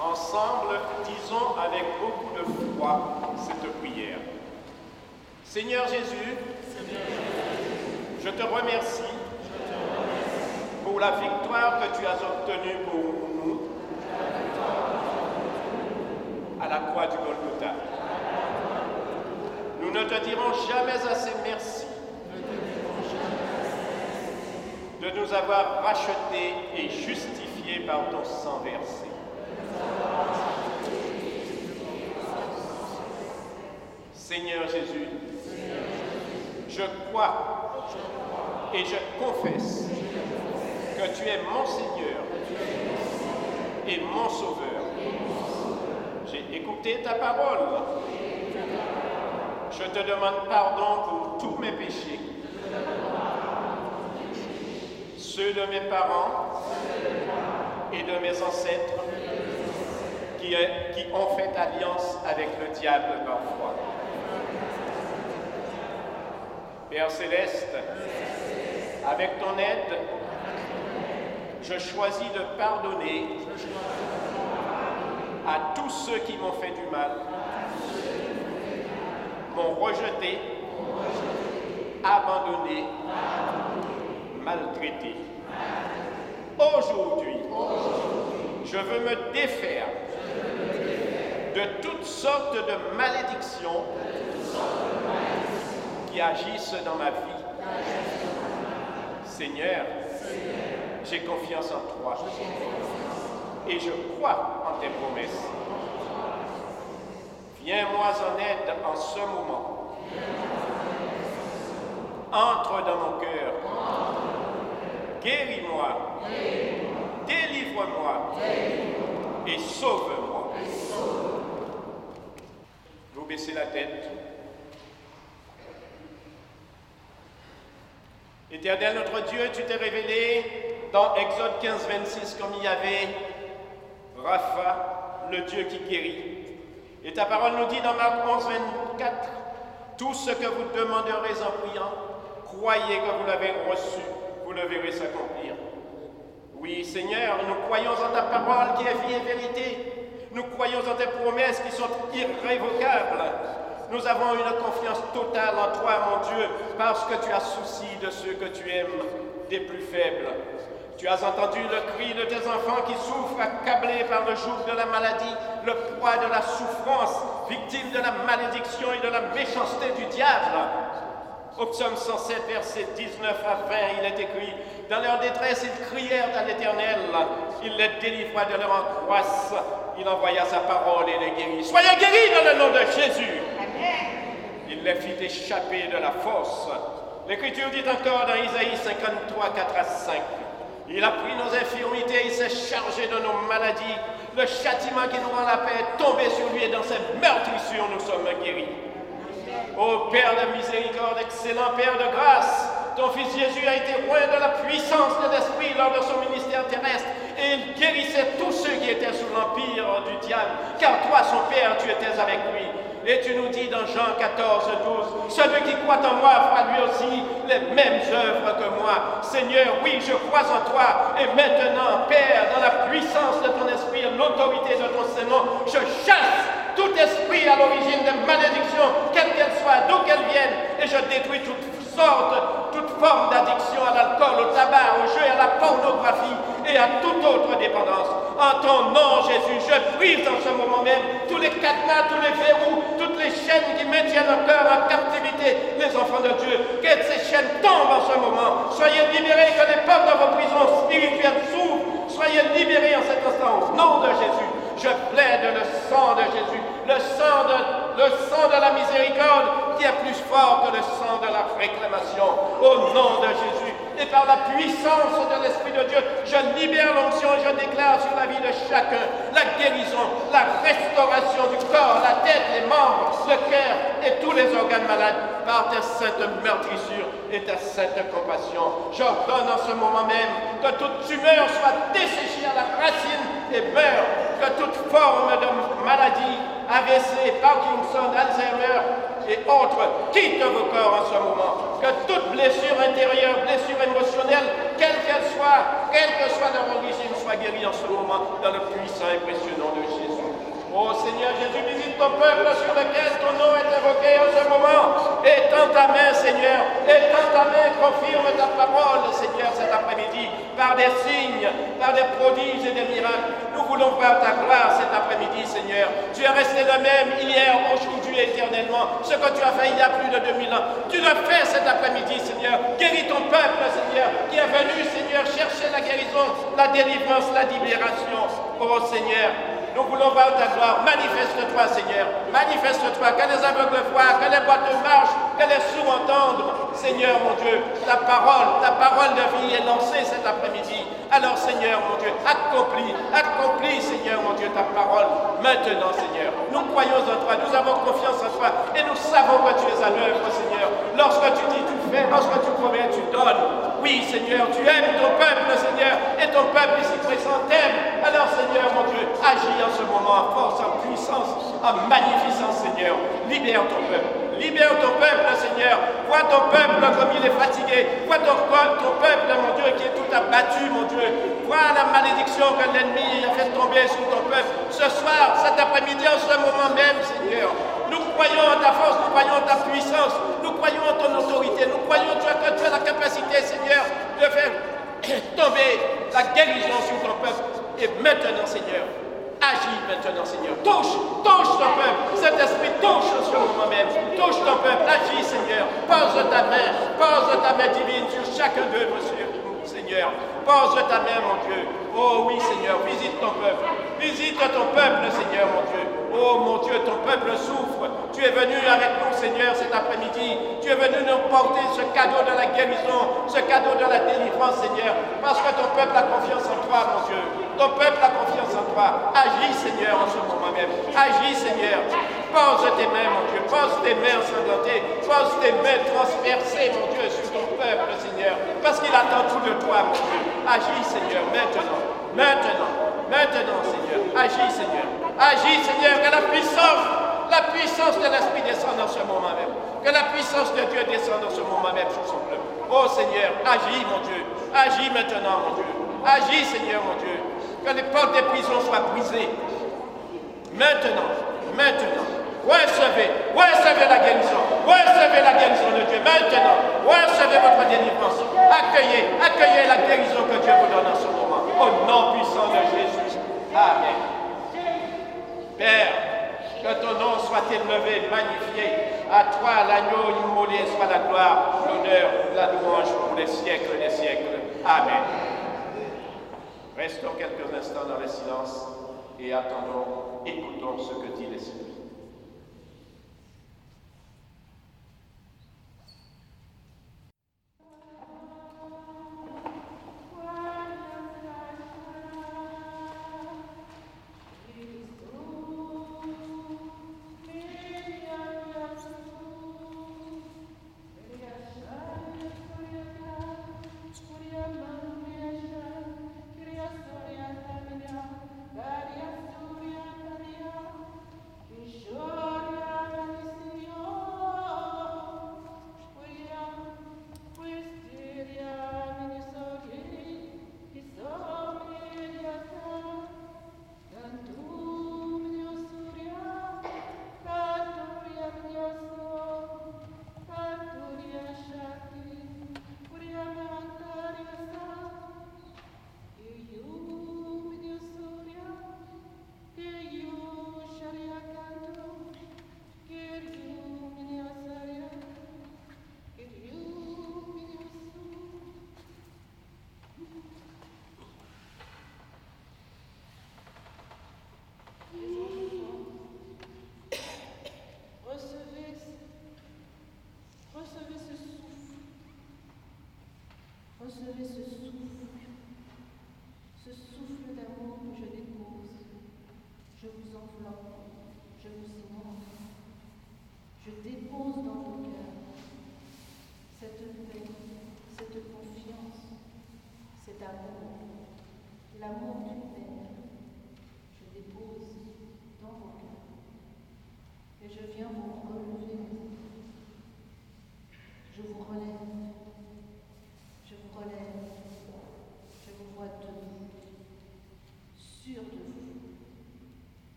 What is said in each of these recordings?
Ensemble, disons avec beaucoup de foi cette prière. Seigneur Jésus, je te remercie pour la victoire que tu as obtenue pour nous à la croix du Golgotha. Nous ne te dirons jamais assez merci de nous avoir rachetés et justifiés par ton sang versé. Seigneur Jésus, je crois et je confesse que tu es mon Seigneur et mon Sauveur. J'ai écouté ta parole. Je te demande pardon pour tous mes péchés, ceux de mes parents et de mes ancêtres qui ont fait alliance avec le diable parfois. Père Céleste, avec ton aide, je choisis de pardonner à tous ceux qui m'ont fait du mal, m'ont rejeté, abandonné, maltraité. Aujourd'hui, je veux me défaire de toutes sortes de malédictions qui agissent dans ma vie. Seigneur, j'ai confiance en toi et je crois en tes promesses. Viens-moi en aide en ce moment. Entre dans mon cœur. Guéris-moi. Délivre-moi. Et sauve-moi. Vous baissez la tête. Éternel notre Dieu, tu t'es révélé dans Exode 15, 26 comme il y avait Rapha, le Dieu qui guérit. Et ta parole nous dit dans Marc 11, 24, tout ce que vous demanderez en priant, croyez que vous l'avez reçu, vous le verrez s'accomplir. Oui, Seigneur, nous croyons en ta parole qui est vie et vérité. Nous croyons en tes promesses qui sont irrévocables. Nous avons une confiance totale en toi, mon Dieu, parce que tu as souci de ceux que tu aimes, des plus faibles. Tu as entendu le cri de tes enfants qui souffrent, accablés par le joug de la maladie, le poids de la souffrance, victimes de la malédiction et de la méchanceté du diable. Au psaume 107, versets 19 à 20, il est écrit « Dans leur détresse, ils crièrent à l'Éternel. Il les délivra de leur angoisse. Il envoya sa parole et les guérit. Soyez guéris dans le nom de Jésus. » Il les fit échapper de la force. L'Écriture dit encore dans Isaïe 53, 4 à 5. Il a pris nos infirmités, il s'est chargé de nos maladies. Le châtiment qui nous rend la paix est tombé sur lui et dans ses meurtrissures nous sommes guéris. Ô Père de miséricorde, excellent Père de grâce, ton Fils Jésus a été roi de la puissance de l'Esprit lors de son ministère terrestre et il guérissait tous ceux qui étaient sous l'empire du diable, car toi, son Père, tu étais avec lui. Et tu nous dis dans Jean 14, 12, celui qui croit en moi fera lui aussi les mêmes œuvres que moi. Seigneur, oui, je crois en toi. Et maintenant, Père, dans la puissance de ton esprit et l'autorité de ton Saint-Nom, je chasse tout esprit à l'origine de malédiction, quelle qu'elle soit, d'où qu'elle vienne, et je détruis toute forme d'addiction à l'alcool, au tabac, au jeu, à la pornographie et à toute autre dépendance. En ton nom, Jésus, je brise en ce moment même tous les cadenas, tous les verrous, toutes les chaînes qui maintiennent encore en captivité les enfants de Dieu. Que ces chaînes tombent en ce moment. Soyez libérés, que les portes de vos prisons spirituelles s'ouvrent. Soyez libérés en cet instant. Au nom de Jésus, je plaide le sang de Jésus, le sang de la miséricorde qui est plus fort que le sang de la réclamation. Au nom de Jésus, et par la puissance de l'Esprit de Dieu, je libère l'onction et je déclare sur la vie de chacun la guérison, la restauration du corps, la tête, les membres, le cœur et tous les organes malades par ta sainte meurtrissure et ta sainte compassion. J'ordonne en ce moment même que toute tumeur soit desséchée à la racine et meure, que toute forme de maladie, AVC, Parkinson, Alzheimer et autres quitte vos corps en ce moment. Que toute blessure intérieure, blessure émotionnelle, quelle que soit leur origine, soit guérie en ce moment dans le puissant et précieux nom de Jésus. Oh Seigneur Jésus, visite ton peuple sur lequel ton nom est invoqué en ce moment. Étends ta main, Seigneur. Étends ta main, confirme ta parole, Seigneur, cet après-midi, par des signes, par des prodiges et des miracles. Nous voulons voir ta gloire cet après-midi, Seigneur. Tu es resté le même hier, aujourd'hui, éternellement. Ce que tu as fait il y a plus de 2000 ans. Tu le fais cet après-midi, Seigneur. Guéris ton peuple, Seigneur, qui est venu, Seigneur, chercher la guérison, la délivrance, la libération. Oh Seigneur, nous voulons voir ta gloire. Manifeste-toi, Seigneur. Manifeste-toi. Que les aveugles voient, que les boiteux marchent, que les sourds entendent. Seigneur, mon Dieu, ta parole de vie est lancée cet après-midi. Alors, Seigneur, mon Dieu, accomplis, Seigneur, mon Dieu, ta parole. Maintenant, Seigneur, nous croyons en toi, nous avons confiance en toi et nous savons que tu es à l'œuvre, Seigneur. Lorsque tu dis, tu fais, lorsque tu promets, tu donnes. Oui, Seigneur, tu aimes ton peuple, Seigneur, et ton peuple ici présent t'aime. Alors, Seigneur, mon Dieu, agis en ce moment en force, en puissance, en magnificence, Seigneur. Libère ton peuple. Libère ton peuple, Seigneur. Vois ton peuple comme il est fatigué. Vois ton peuple, mon Dieu, qui est tout abattu, mon Dieu. Vois la malédiction que l'ennemi a fait tomber sur ton peuple. Ce soir, cet après-midi, en ce moment même, Seigneur. Nous croyons en ta force, nous croyons en ta puissance, nous croyons en ton autorité, nous croyons que tu as la capacité, Seigneur, de faire tomber la guérison sur ton peuple. Et maintenant, Seigneur, agis maintenant, Seigneur. Touche ton peuple. Cet esprit touche en ce moment même. Touche ton peuple. Agis, Seigneur. Pose ta main divine sur chacun d'eux, Seigneur. Pose ta main, mon Dieu. Oh oui, Seigneur, visite ton peuple. Visite ton peuple, Seigneur, mon Dieu. Oh mon Dieu, ton peuple souffre. Tu es venu avec nous, Seigneur, cet après-midi. Tu es venu nous porter ce cadeau de la guérison, ce cadeau de la délivrance, Seigneur. Parce que ton peuple a confiance en toi, mon Dieu. Ton peuple a confiance en toi. Agis, Seigneur, en ce moment même. Agis, Seigneur. Pose tes mains, mon Dieu. Pose tes mains ensanglantées. Pose tes mains transpercées, mon Dieu, sur ton peuple, Seigneur. Parce qu'il attend tout de toi, mon Dieu. Agis, Seigneur, maintenant. Maintenant, Seigneur. Agis, Seigneur. Agis, Seigneur, que la puissance de l'Esprit descende en ce moment même. Que la puissance de Dieu descende en ce moment même sur son peuple. Oh Seigneur, agis, mon Dieu. Agis maintenant, mon Dieu. Agis, Seigneur, mon Dieu. Que les portes des prisons soient brisées. Maintenant. Recevez la guérison. Recevez la guérison de Dieu. Maintenant. Recevez votre délivrance. Accueillez la guérison que Dieu vous donne en ce moment. Au nom puissant de Jésus. Amen. Père, que ton nom soit élevé, magnifié. À toi, l'agneau immolé, soit la gloire, l'honneur, la louange pour les siècles des siècles. Amen. Restons quelques instants dans le silence et attendons, écoutons ce que dit l'Esprit.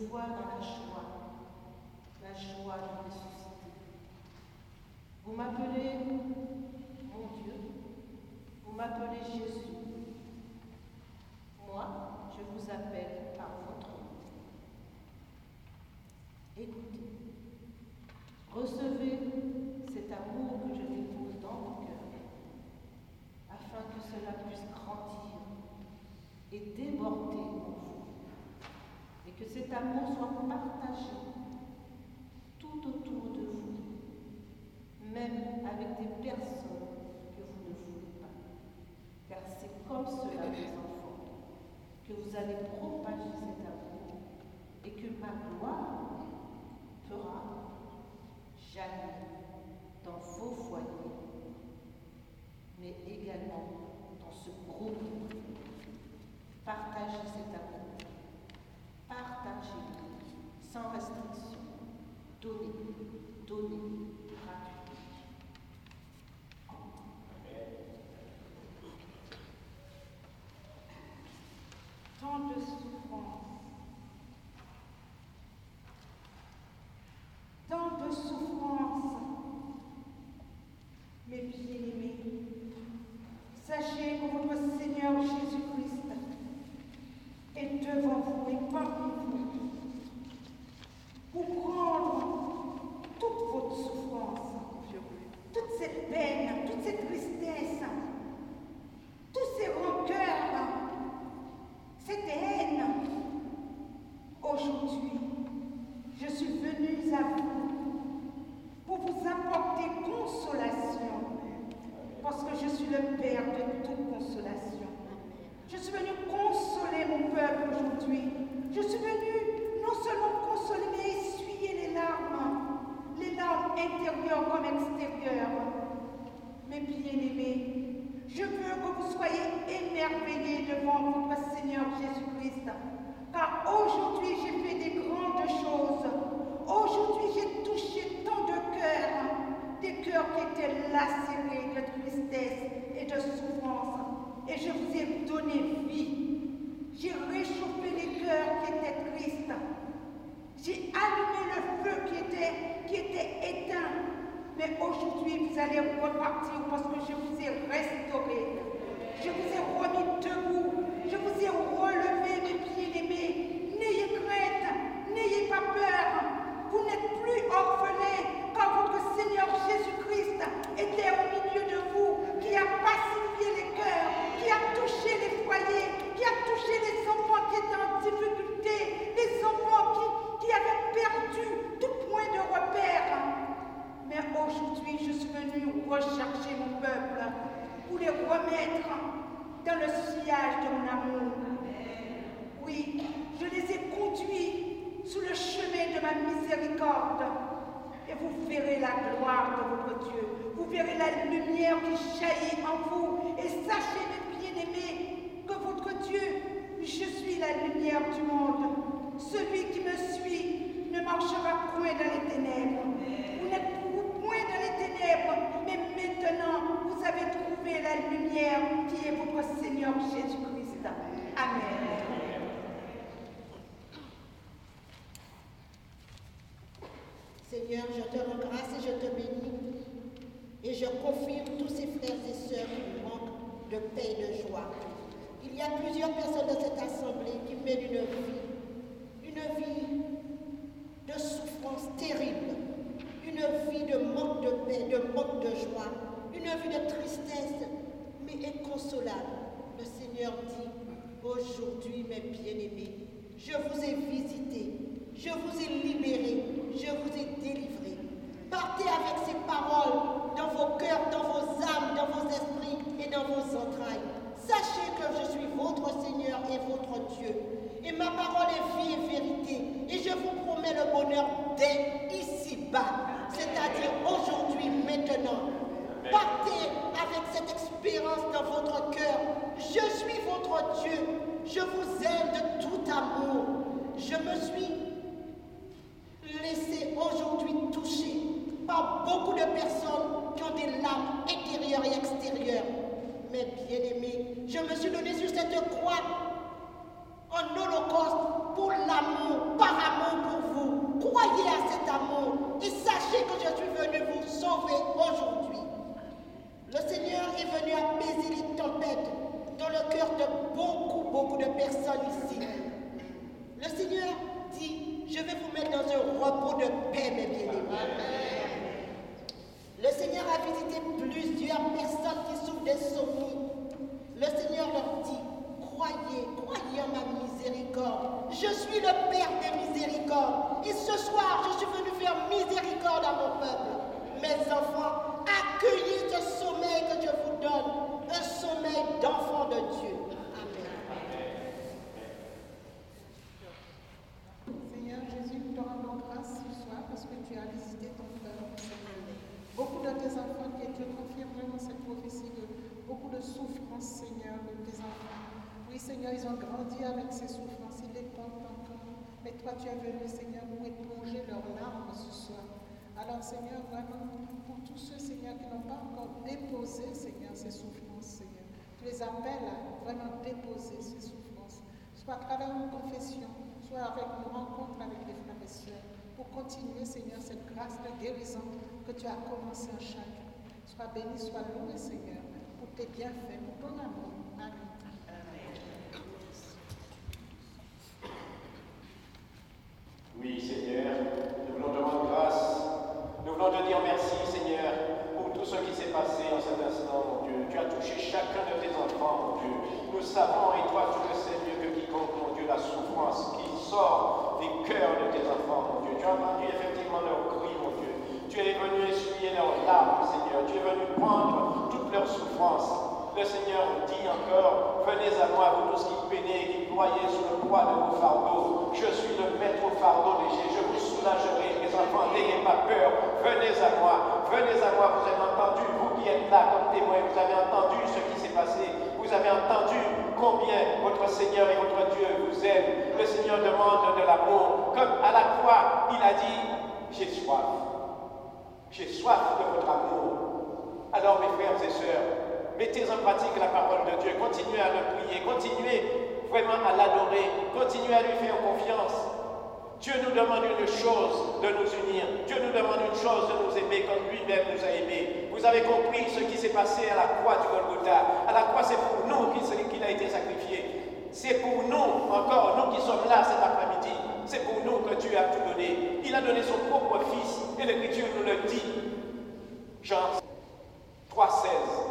vois dans la joie de ressusciter. Vous m'appelez mon Dieu, vous m'appelez Jésus. Moi, je vous appelle par votre nom. Écoutez, recevez cet amour que je dépose dans vos cœurs, afin que cela puisse grandir et déborder en vous, et que cet amour soit partagé tout autour de vous, même avec des personnes que vous ne voulez pas. Car c'est comme cela, mes enfants, que vous allez propager cet amour et que ma gloire fera jaillir dans vos foyers, mais également dans ce groupe. Partagez cet amour. Partagez sans restriction. Donnez gratuitement. Tant de souffrance, mes bien-aimés. Sachez que votre Seigneur Jésus-Christ est devant vous et parmi vous pour prendre toute votre souffrance, toute cette peine, toute cette tristesse, tous ces rancœurs, cette haine. Aujourd'hui, je suis venue à vous pour vous apporter consolation, parce que je suis le Père de toute consolation. Je suis venue consoler mon peuple aujourd'hui. Je suis venue non seulement consoler, mais essuyer les larmes intérieures comme extérieures. Mes bien-aimés, je veux que vous soyez émerveillés devant votre Seigneur Jésus-Christ, car aujourd'hui j'ai fait des grandes choses. Aujourd'hui j'ai touché tant de cœurs, des cœurs qui étaient lacérés de tristesse et de souffrance, et je vous ai donné vie. J'ai réchauffé les cœurs qui étaient tristes. J'ai allumé le feu qui était éteint. Mais aujourd'hui, vous allez repartir parce que je vous ai restauré. Je vous ai remis debout. Je vous ai relevé, mes bien-aimés. N'ayez crainte, n'ayez pas peur. Vous n'êtes plus orphelins, car votre Seigneur Jésus-Christ était au milieu de vous, qui a pacifié les cœurs, qui a touché les foyers, qui a touché les enfants qui étaient en difficulté, les enfants qui avaient perdu tout point de repère. Mais aujourd'hui, je suis venue rechercher mon peuple pour les remettre dans le sillage de mon amour. Oui, je les ai conduits sous le chemin de ma miséricorde. Et vous verrez la gloire de votre Dieu. Vous verrez la lumière qui jaillit en vous. Et sachez, mes bien-aimés, que votre Dieu, je suis la lumière du monde. Celui qui me suit ne marchera point dans les ténèbres. Vous n'êtes point dans les ténèbres, mais maintenant, vous avez trouvé la lumière qui est votre Seigneur Jésus-Christ. Amen. Seigneur, je te rends grâce et je te bénis. Et je confirme tous ces frères et sœurs qui manquent de paix et de joie. Il y a plusieurs personnes dans cette assemblée qui mènent une vie de souffrance terrible, une vie de manque de paix, de manque de joie, une vie de tristesse, mais inconsolable. Le Seigneur dit, aujourd'hui, mes bien-aimés, je vous ai visités, je vous ai libérés, je vous ai délivrés. Partez avec ces paroles dans vos cœurs, dans vos âmes, dans vos esprits et dans vos entrailles. Sachez que je suis votre Seigneur et votre Dieu. Et ma parole est vie et vérité. Et je vous promets le bonheur dès ici-bas. C'est-à-dire aujourd'hui, maintenant. Partez avec cette expérience dans votre cœur. Je suis votre Dieu. Je vous aime de tout amour. Je me suis laissé aujourd'hui toucher par beaucoup de personnes qui ont des larmes intérieures et extérieures. Mais bien-aimés, je me suis donné sur cette croix en holocauste pour l'amour, par amour pour vous. Croyez à cet amour et sachez que je suis venu vous sauver aujourd'hui. Le Seigneur est venu apaiser les tempêtes dans le cœur de beaucoup de personnes ici. Le Seigneur dit, je vais vous mettre dans un repos de paix, mes bien-aimés. Le Seigneur a visité plusieurs personnes qui souffrent d'insomnie. Le Seigneur leur dit, croyez en ma miséricorde. Je suis le Père des miséricordes. Et ce soir, je suis venu faire miséricorde à mon peuple. Mes enfants, accueillez ce sommeil que je vous donne, un sommeil d'enfant de Dieu. Amen. Seigneur Jésus, nous te rendons grâce ce soir parce que tu as visité ton peuple. Beaucoup de tes enfants, et tu confirmes vraiment cette prophétie de beaucoup de souffrances, Seigneur, de tes enfants. Oui, Seigneur, ils ont grandi avec ces souffrances, ils les portent encore. Mais toi, tu es venu, Seigneur, pour éponger leurs larmes ce soir. Alors, Seigneur, vraiment, pour tous ceux, Seigneur, qui n'ont pas encore déposé, Seigneur, ces souffrances, Seigneur, tu les appelles à vraiment déposer ces souffrances, soit à travers une confession, soit avec une rencontre avec les frères et sœurs, pour continuer, Seigneur, cette grâce de guérison que tu as commencé en chacun. Sois béni, sois loué, Seigneur, pour tes bienfaits, pour ton amour. Amen. Oui, Seigneur, nous voulons te rendre grâce. Nous voulons te dire merci, Seigneur, pour tout ce qui s'est passé en cet instant, mon Dieu. Tu as touché chacun de tes enfants, mon Dieu. Nous savons, et toi, tu le sais mieux que quiconque, mon Dieu, la souffrance qui sort des cœurs de tes enfants, mon Dieu. Tu as entendu effectivement leurs cris, mon Dieu. Tu es venu essuyer leurs larmes, Seigneur. Tu es venu prendre toutes leurs souffrances. Le Seigneur dit encore, venez à moi, vous tous qui peinez et qui ployez sous le poids de vos fardeaux. Je suis le maître au fardeau léger, je vous soulagerai, mes enfants, n'ayez pas peur. Venez à moi, vous avez entendu, vous qui êtes là comme témoins, vous avez entendu ce qui s'est passé. Vous avez entendu combien votre Seigneur et votre Dieu vous aiment. Le Seigneur demande de l'amour. Comme à la croix, il a dit, j'ai soif. J'ai soif de votre amour. Alors mes frères et sœurs, mettez en pratique la parole de Dieu, continuez à le prier, continuez vraiment à l'adorer, continuez à lui faire confiance. Dieu nous demande une chose, de nous unir. Dieu nous demande une chose, de nous aimer comme lui-même nous a aimés. Vous avez compris ce qui s'est passé à la croix du Golgotha. À la croix, c'est pour nous qu'il a été sacrifié. C'est pour nous, encore, nous qui sommes là cet après-midi, c'est pour nous que Dieu a tout donné. Il a donné son propre Fils, et l'Écriture nous le dit. Jean 3,16.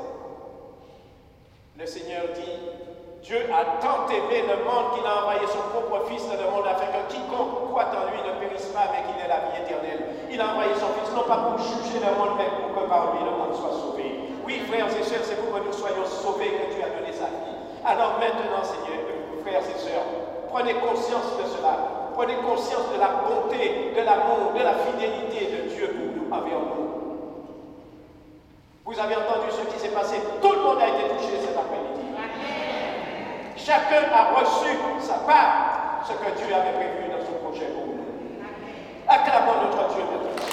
Le Seigneur dit, Dieu a tant aimé le monde qu'il a envoyé son propre Fils dans le monde afin que quiconque croit en lui ne périsse pas mais qu'il ait la vie éternelle. Il a envoyé son Fils non pas pour juger le monde mais pour que par lui le monde soit sauvé. Oui, frères et sœurs, c'est pour que nous soyons sauvés que Dieu a donné sa vie. Alors maintenant, Seigneur, frères et sœurs, prenez conscience de cela. Prenez conscience de la bonté, de l'amour, de la fidélité de Dieu pour nous, envers nous. Vous avez entendu ce qui s'est passé. Tout le monde a été touché cet après-midi. Chacun a reçu sa part, ce que Dieu avait prévu dans son projet pour nous. Acclamons notre Dieu maintenant.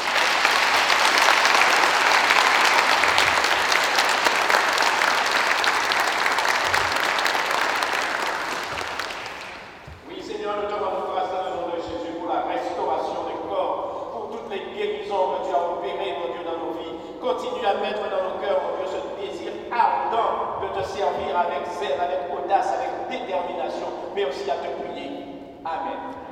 Oui, Seigneur, nous te rendons grâce dans le nom de Jésus pour la restauration des corps, pour toutes les guérisons que tu as opérées, mon Dieu, dans nos vies. Continue à mettre dans nos cœurs, mon Dieu, ce désir ardent de te servir avec zèle, avec audace, avec détermination, mais aussi à te prier. Amen.